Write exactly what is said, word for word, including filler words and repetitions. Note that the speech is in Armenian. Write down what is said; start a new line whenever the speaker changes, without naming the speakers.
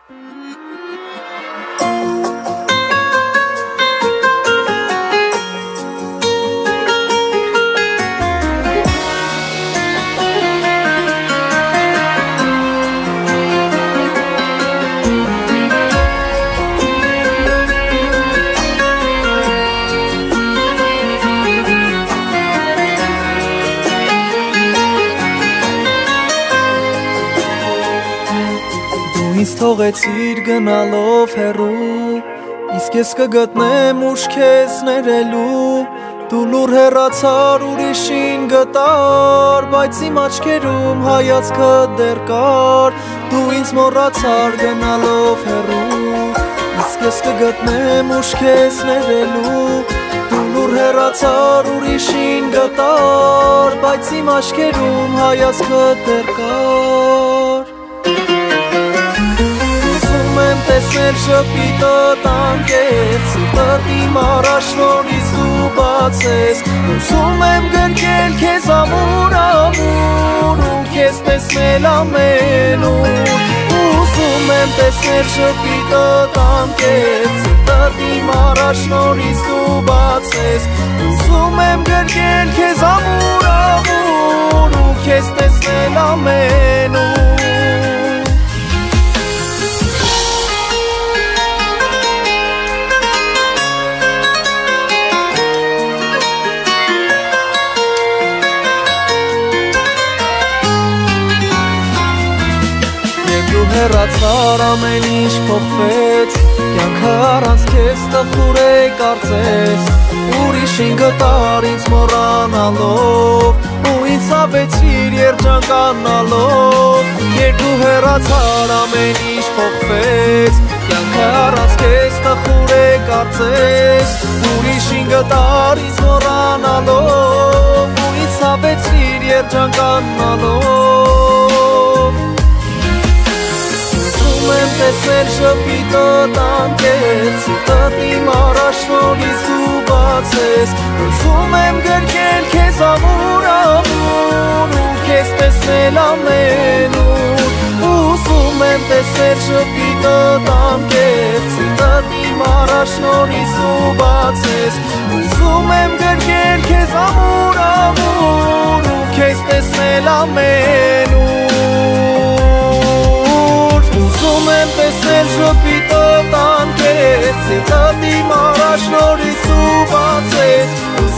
Ինձ թողեցիր գնալով հեռու, իսկ ես կգտնեմ ուշ քեզ ներելու, դու լուր հեռացար ուրիշին գտար, բայց իմ աչքերում հայացքը դեռ կար, դու ինձ մոռացար գնալով հեռու, իսկ ես կգտնեմ ուշ քեզ ներելու, դու լուր հեռացար ուրիշին գտար, բայց իմ աչքերում հայացքը դեռ կար։ Եմ տեսնել շպիտը տանկեց, սիրտդ իմ առաջնորից դու բացես, ուզում եմ գրկել քեզ ամուր ամուր ու քեզ տեսնել ամենուր, ուզում եմ տեսնել շպիտը տանկեց, սիրտդ իմ առաջնորից դու բացես, ուզում եմ գրկել քեզ ամուր ամուր ու քեզ տեսնել ամենուր։ Հեռացար ամեն ինչ փոխվեց, կյանքը առանց քեզ տխուր է կարծես, ուրիշին գտար ինձ մոռանալով, ու ինձ ավեցիր երջանկանալով, երբ դու հեռացար ամեն ինչ փոխվեց, կյանքը առանց քեզ տխուր է կարծես, ուրիշին գտար ինձ մոռանալով, ու ինձ ավեցիր երջանկանալով։ Եմ տեսել շպիտը տանկեց, սիրտդ իմ առաջնորից դու բացես, ուզում եմ գրկել քեզ ամուր ամուր ու քեզ տեսնել ամենուր, ուզում եմ տեսել շպիտը տանկեց, սիրտդ իմ առաջնորից դու բացես, ուզում եմ գրկել քեզ ամուր ամուր ու քեզ տեսնել ամենուր, ուզում եմ տեսնել շպիտը տանկեց, սիրտդ իմ առաջնորից դու բացես,